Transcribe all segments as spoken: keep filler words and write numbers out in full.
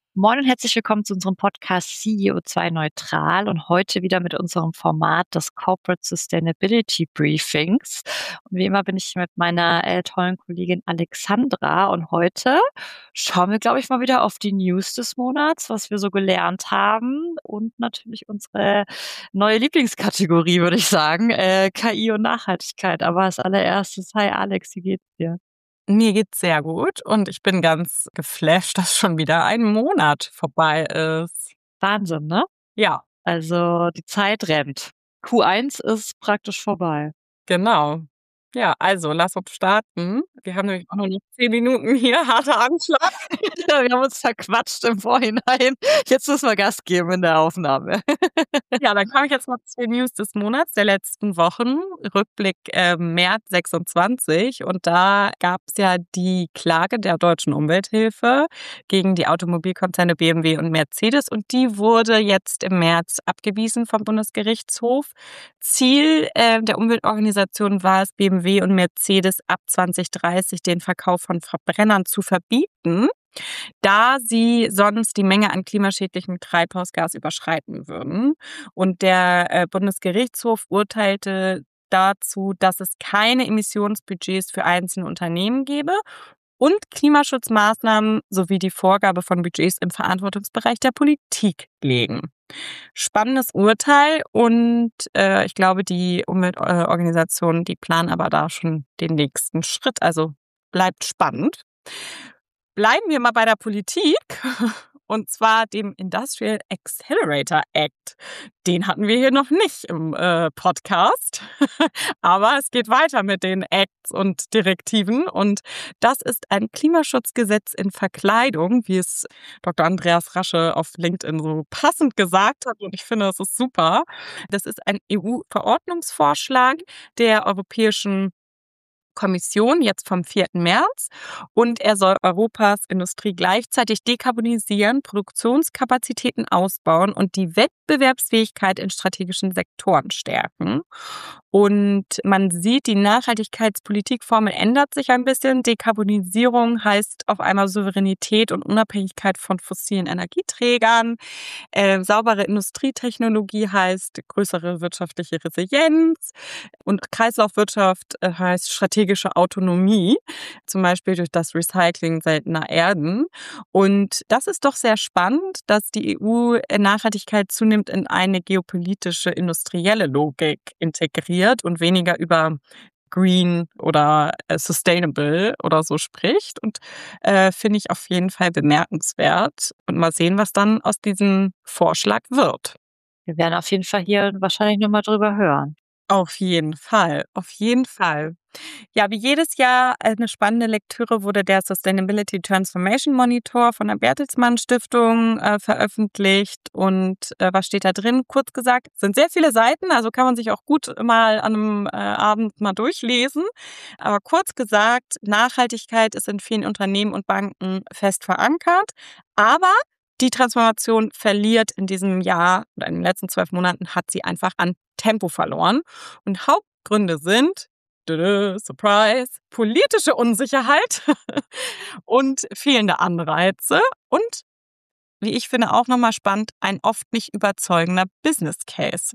Moin und herzlich willkommen zu unserem Podcast C E O zwei Neutral und heute wieder mit unserem Format des Corporate Sustainability Briefings. Und wie immer bin ich mit meiner äh, tollen Kollegin Alexandra und heute schauen wir, glaube ich, mal wieder auf die News des Monats, was wir so gelernt haben und natürlich unsere neue Lieblingskategorie, würde ich sagen, äh, K I und Nachhaltigkeit. Aber als allererstes, hi Alex, wie geht's dir? Mir geht's sehr gut und ich bin ganz geflasht, dass schon wieder ein Monat vorbei ist. Wahnsinn, ne? Ja, Also die Zeit rennt. Q eins ist praktisch vorbei. genau. Ja, also lass uns starten. Wir haben nämlich auch noch nicht zehn Minuten hier, harter Anschlag. Wir haben uns verquatscht im Vorhinein. Jetzt müssen wir Gas geben in der Aufnahme. Ja, dann komme ich jetzt mal zu den News des Monats der letzten Wochen. Rückblick äh, März sechsundzwanzig. Und da gab es ja die Klage der Deutschen Umwelthilfe gegen die Automobilkonzerne B M W und Mercedes. Und die wurde jetzt im März abgewiesen vom Bundesgerichtshof. Ziel äh, der Umweltorganisation war es, B M W und Mercedes ab zwanzig dreißig den Verkauf von Verbrennern zu verbieten, da sie sonst die Menge an klimaschädlichem Treibhausgas überschreiten würden. Und der äh, Bundesgerichtshof urteilte dazu, dass es keine Emissionsbudgets für einzelne Unternehmen gebe und Klimaschutzmaßnahmen sowie die Vorgabe von Budgets im Verantwortungsbereich der Politik legen. Spannendes Urteil und äh, ich glaube, die Umweltorganisationen, die planen aber da schon den nächsten Schritt. Also bleibt spannend. Bleiben wir mal bei der Politik und zwar dem Industrial Accelerator Act. Den hatten wir hier noch nicht im äh, Podcast, aber es geht weiter mit den Acts und Direktiven und das ist ein Klimaschutzgesetz in Verkleidung, wie es Doktor Andreas Rasche auf LinkedIn so passend gesagt hat und ich finde, das ist super. Das ist ein E U-Verordnungsvorschlag der Europäischen Kommission jetzt vom vierten März und er soll Europas Industrie gleichzeitig dekarbonisieren, Produktionskapazitäten ausbauen und die Wettbewerbsfähigkeit in strategischen Sektoren stärken. Und man sieht, die Nachhaltigkeitspolitikformel ändert sich ein bisschen. Dekarbonisierung heißt auf einmal Souveränität und Unabhängigkeit von fossilen Energieträgern. Äh, saubere Industrietechnologie heißt größere wirtschaftliche Resilienz und Kreislaufwirtschaft äh, heißt strategische Autonomie, zum Beispiel durch das Recycling seltener Erden. Und das ist doch sehr spannend, dass die E U Nachhaltigkeit zunehmend in eine geopolitische, industrielle Logik integriert und weniger über Green oder äh, Sustainable oder so spricht. Und äh, finde ich auf jeden Fall bemerkenswert. Und mal sehen, was dann aus diesem Vorschlag wird. Wir werden auf jeden Fall hier wahrscheinlich nochmal drüber hören. Auf jeden Fall, auf jeden Fall. Ja, wie jedes Jahr eine spannende Lektüre wurde der Sustainability Transformation Monitor von der Bertelsmann Stiftung äh, veröffentlicht. Und äh, was steht da drin? Kurz gesagt, sind sehr viele Seiten, also kann man sich auch gut mal an einem äh, Abend mal durchlesen. Aber kurz gesagt, Nachhaltigkeit ist in vielen Unternehmen und Banken fest verankert. Aber die Transformation verliert in diesem Jahr oder in den letzten zwölf Monaten hat sie einfach an Tempo verloren. Und Hauptgründe sind, Surprise, politische Unsicherheit und fehlende Anreize und, wie ich finde, auch nochmal spannend, ein oft nicht überzeugender Business Case.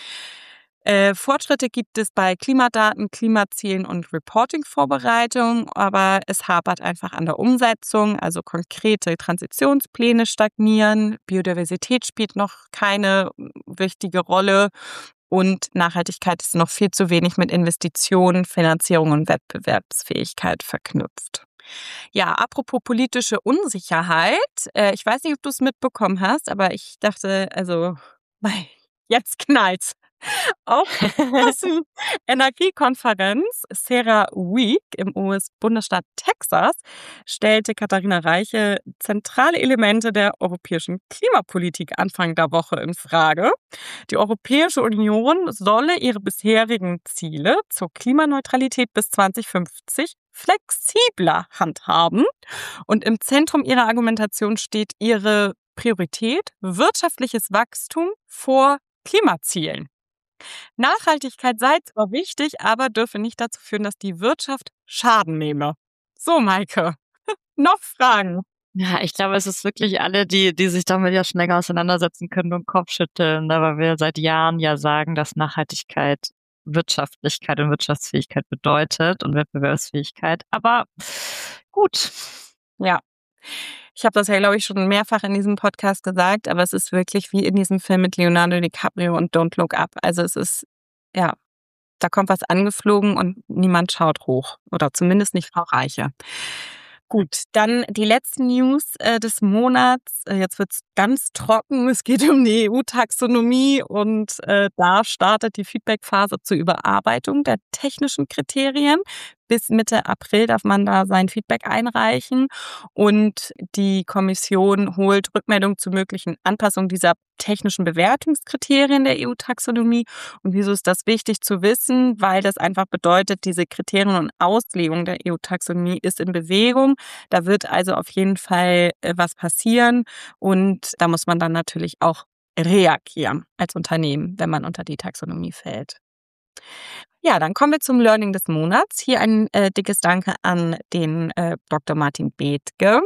Äh, Fortschritte gibt es bei Klimadaten, Klimazielen und Reporting-Vorbereitung, aber es hapert einfach an der Umsetzung, also konkrete Transitionspläne stagnieren, Biodiversität spielt noch keine wichtige Rolle und Nachhaltigkeit ist noch viel zu wenig mit Investitionen, Finanzierung und Wettbewerbsfähigkeit verknüpft. Ja, apropos politische Unsicherheit, äh, ich weiß nicht, ob du es mitbekommen hast, aber ich dachte, also, jetzt knallt's. Auf der Energiekonferenz CERAWeek im U S-Bundesstaat Texas stellte Katharina Reiche zentrale Elemente der europäischen Klimapolitik Anfang der Woche in Frage. Die Europäische Union solle ihre bisherigen Ziele zur Klimaneutralität bis zwanzig fünfzig flexibler handhaben. Und im Zentrum ihrer Argumentation steht ihre Priorität wirtschaftliches Wachstum vor Klimazielen. Nachhaltigkeit sei zwar wichtig, aber dürfe nicht dazu führen, dass die Wirtschaft Schaden nehme. So, Maike, noch Fragen? Ja, ich glaube, es ist wirklich alle, die die sich damit ja schon länger auseinandersetzen können und Kopfschütteln, ne, weil wir seit Jahren ja sagen, dass Nachhaltigkeit Wirtschaftlichkeit und Wirtschaftsfähigkeit bedeutet und Wettbewerbsfähigkeit. Aber gut. Ja. Ich habe das ja, glaube ich, schon mehrfach in diesem Podcast gesagt, aber es ist wirklich wie in diesem Film mit Leonardo DiCaprio und Don't Look Up. Also es ist, ja, da kommt was angeflogen und niemand schaut hoch. Oder zumindest nicht Frau Reiche. Gut, dann die letzten News äh, des Monats. Äh, jetzt wird's ganz trocken. Es geht um die E U-Taxonomie und äh, da startet die Feedbackphase zur Überarbeitung der technischen Kriterien. Bis Mitte April darf man da sein Feedback einreichen und die Kommission holt Rückmeldung zu möglichen Anpassungen dieser technischen Bewertungskriterien der E U-Taxonomie. Und wieso ist das wichtig zu wissen? Weil das einfach bedeutet, diese Kriterien und Auslegung der E U-Taxonomie ist in Bewegung. Da wird also auf jeden Fall äh, was passieren und da muss man dann natürlich auch reagieren als Unternehmen, wenn man unter die Taxonomie fällt. Ja, dann kommen wir zum Learning des Monats. Hier ein äh, dickes Danke an den äh, Doktor Martin Bethge.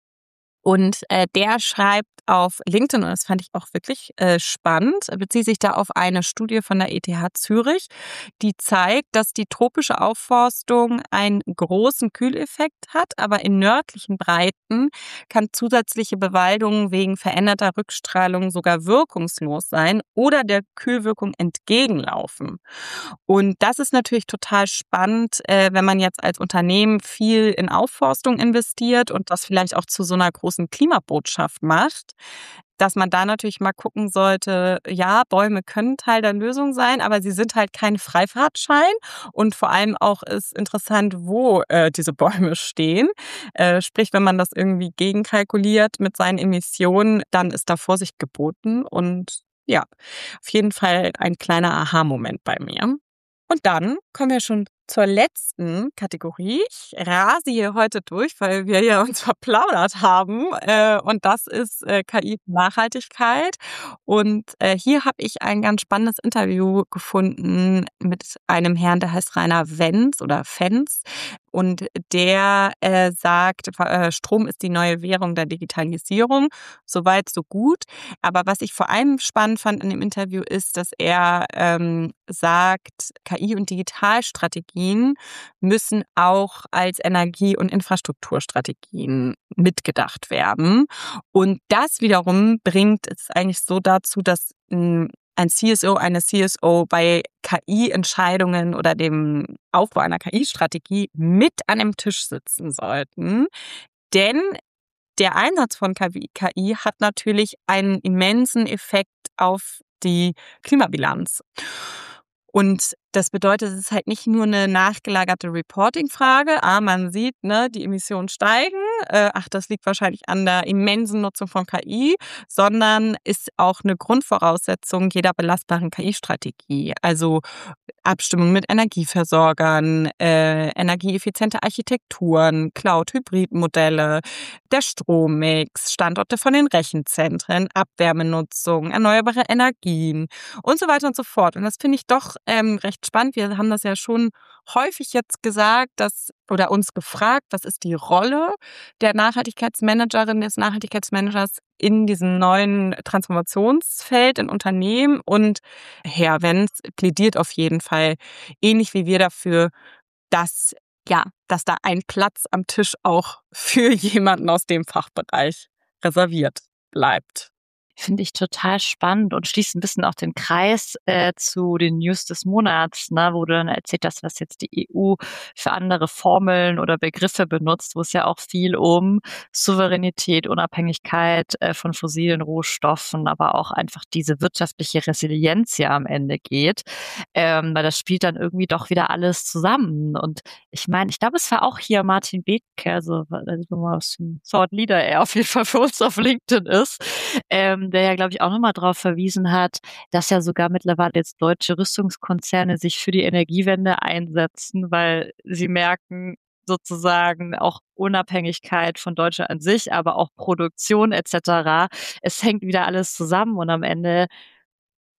Und äh, der schreibt auf LinkedIn, und das fand ich auch wirklich äh, spannend, bezieht sich da auf eine Studie von der E T H Zürich, die zeigt, dass die tropische Aufforstung einen großen Kühleffekt hat, aber in nördlichen Breiten kann zusätzliche Bewaldung wegen veränderter Rückstrahlung sogar wirkungslos sein oder der Kühlwirkung entgegenlaufen. Und das ist natürlich total spannend, äh, wenn man jetzt als Unternehmen viel in Aufforstung investiert und das vielleicht auch zu so einer großen Klimabotschaft macht, dass man da natürlich mal gucken sollte, ja, Bäume können Teil der Lösung sein, aber sie sind halt kein Freifahrtschein und vor allem auch ist interessant, wo äh, diese Bäume stehen. Äh, sprich, wenn man das irgendwie gegenkalkuliert mit seinen Emissionen, dann ist da Vorsicht geboten und ja, auf jeden Fall ein kleiner Aha-Moment bei mir. Und dann kommen wir schon zur letzten Kategorie. Ich rase hier heute durch, weil wir ja uns verplaudert haben. Äh, und das ist äh, K I-Nachhaltigkeit. Und äh, hier habe ich ein ganz spannendes Interview gefunden mit einem Herrn, der heißt Rainer Wenz oder Fenz. Und der äh, sagt, äh, Strom ist die neue Währung der Digitalisierung. Soweit, so gut. Aber was ich vor allem spannend fand in dem Interview ist, dass er ähm, sagt, K I- und Digitalstrategien müssen auch als Energie- und Infrastrukturstrategien mitgedacht werden. Und das wiederum bringt es eigentlich so dazu, dass ein ein C S O, eine C S O bei K I-Entscheidungen oder dem Aufbau einer K I-Strategie mit an dem Tisch sitzen sollten. Denn der Einsatz von K I hat natürlich einen immensen Effekt auf die Klimabilanz. Und das bedeutet, es ist halt nicht nur eine nachgelagerte Reporting-Frage. Ah, man sieht, ne, die Emissionen steigen. Äh, ach, das liegt wahrscheinlich an der immensen Nutzung von K I, sondern ist auch eine Grundvoraussetzung jeder belastbaren K I-Strategie. Also Abstimmung mit Energieversorgern, äh, energieeffiziente Architekturen, Cloud-Hybrid-Modelle, der Strommix, Standorte von den Rechenzentren, Abwärmenutzung, erneuerbare Energien und so weiter und so fort. Und das finde ich doch ähm, recht spannend. Wir haben das ja schon häufig jetzt gesagt, dass oder uns gefragt, was ist die Rolle der Nachhaltigkeitsmanagerin, des Nachhaltigkeitsmanagers in diesem neuen Transformationsfeld in Unternehmen. Und Herr Wenz plädiert auf jeden Fall ähnlich wie wir dafür, dass ja, dass da ein Platz am Tisch auch für jemanden aus dem Fachbereich reserviert bleibt. Finde ich total spannend und schließt ein bisschen auch den Kreis äh, zu den News des Monats, ne, wo du dann erzählt hast, was jetzt die E U für andere Formeln oder Begriffe benutzt, wo es ja auch viel um Souveränität, Unabhängigkeit äh, von fossilen Rohstoffen, aber auch einfach diese wirtschaftliche Resilienz ja am Ende geht, ähm, weil das spielt dann irgendwie doch wieder alles zusammen. Und ich meine, ich glaube, es war auch hier Martin Bethke, also was für ein Thought Leader er auf jeden Fall für uns auf LinkedIn ist, ähm, der ja, glaube ich, auch nochmal darauf verwiesen hat, dass ja sogar mittlerweile jetzt deutsche Rüstungskonzerne sich für die Energiewende einsetzen, weil sie merken, sozusagen auch Unabhängigkeit von Deutschland an sich, aber auch Produktion et cetera. Es hängt wieder alles zusammen und am Ende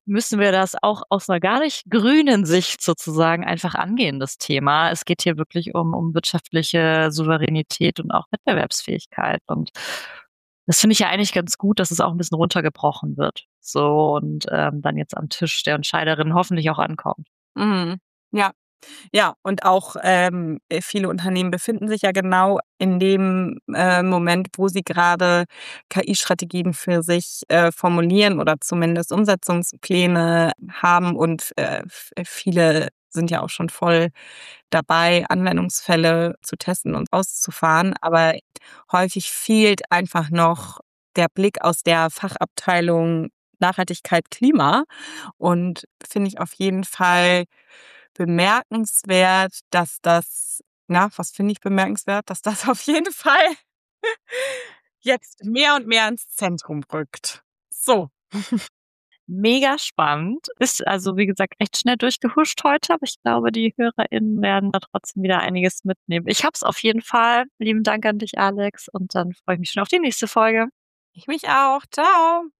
müssen wir das auch aus einer gar nicht grünen Sicht sozusagen einfach angehen, das Thema. Es geht hier wirklich um um wirtschaftliche Souveränität und auch Wettbewerbsfähigkeit. Und das finde ich ja eigentlich ganz gut, dass es auch ein bisschen runtergebrochen wird, so und, ähm, dann jetzt am Tisch der Entscheiderinnen hoffentlich auch ankommt. Mhm. Ja. Ja, und auch, ähm, äh, viele Unternehmen befinden sich ja genau in dem, äh, Moment, wo sie gerade K I-Strategien für sich, äh, formulieren oder zumindest Umsetzungspläne haben und, äh, v viele sind ja auch schon voll dabei, Anwendungsfälle zu testen und auszufahren. Aber häufig fehlt einfach noch der Blick aus der Fachabteilung Nachhaltigkeit, Klima und finde ich auf jeden Fall bemerkenswert, dass das na, was finde ich bemerkenswert? Dass das auf jeden Fall jetzt mehr und mehr ins Zentrum rückt. So. Mega spannend. Ist also, wie gesagt, echt schnell durchgehuscht heute, aber ich glaube, die HörerInnen werden da trotzdem wieder einiges mitnehmen. Ich habe es auf jeden Fall. Lieben Dank an dich, Alex, und dann freue ich mich schon auf die nächste Folge. Ich mich auch. Ciao.